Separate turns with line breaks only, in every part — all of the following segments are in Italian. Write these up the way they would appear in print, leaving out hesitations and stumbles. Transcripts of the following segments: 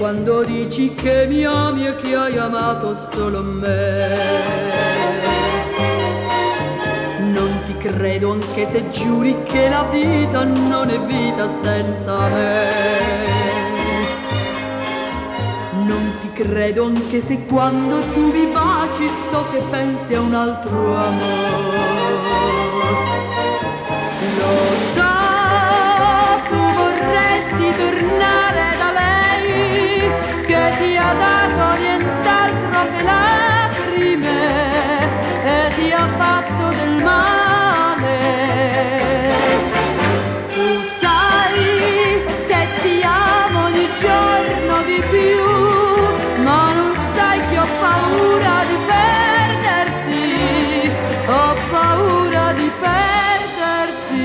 quando dici che mi ami e che hai amato solo me. Non ti credo anche se giuri che la vita non è vita senza me. Non ti credo anche se quando tu mi baci so che pensi a un altro amore. Lo so, tu vorresti tornare da lei che ti ha dato nient'altro che lacrime e ti ha fatto del male. Tu sai che ti amo ogni giorno di più, ma non sai che ho paura di perderti, ho paura di perderti.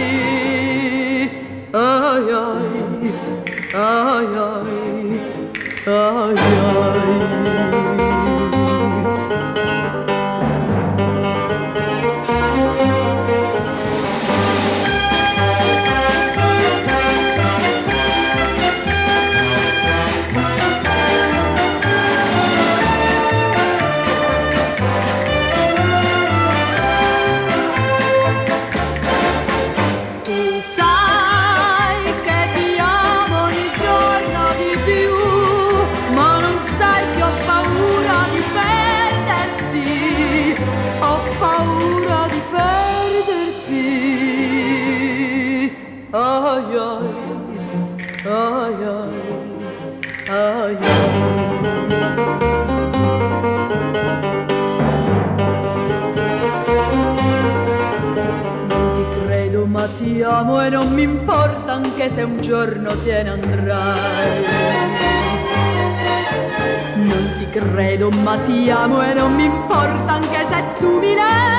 Ai ai, ai ai, ai ai. Ma ti amo e non mi importa anche se un giorno te ne andrai. Non ti credo ma ti amo e non mi importa anche se tu mi lasci.